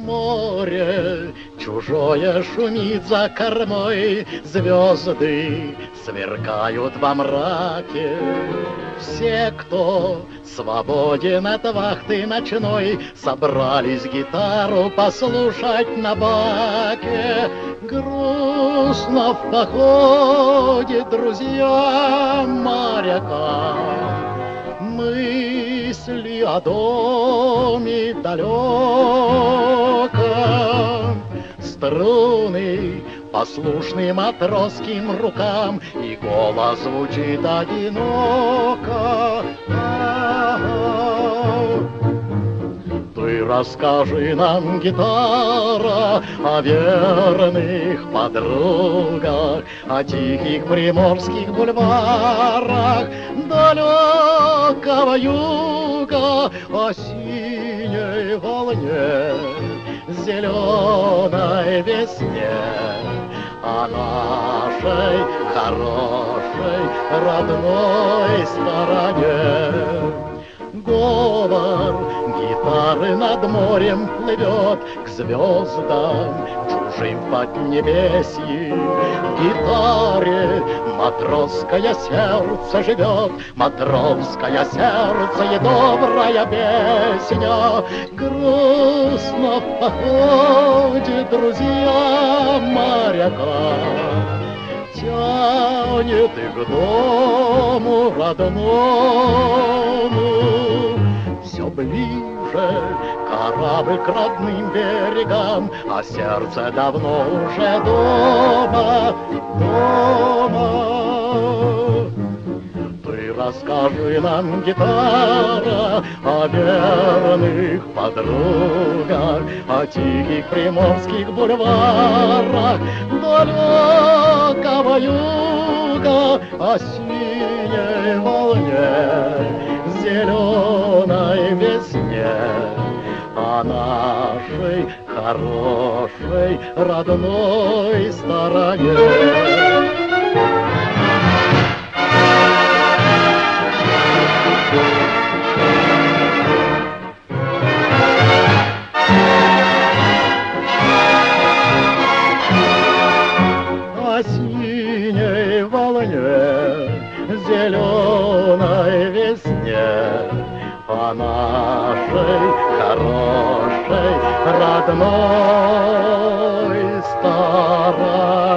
Море чужое шумит за кормой, звезды сверкают во мраке. Все, кто свободен от вахты ночной, собрались гитару послушать на баке. Грустно в походе друзья моряка, мысли о доме далеком. Струны послушны матросским рукам, и голос звучит одиноко. Ты расскажи нам, гитара, о верных подругах, о тихих приморских бульварах далекого юга, о синей волне, зеленой весне, о нашей хорошей родной стороне. Говор гитары над морем плывет к звездам чужим поднебесье. В гитаре матросское сердце живет, матросское сердце и добрая песня. Грустно в походе друзья моряка, тянет и к дому родному. Все ближе корабль к родным берегам, а сердце давно уже дома, дома. Ты расскажи нам, гитара, о верных подругах, о тихих приморских бульварах далекого юга, о синей волне, зеленой весне, о нашей хорошей родной стороне. О синей волне, зеленой весне, о нашей хорошей родной стороне.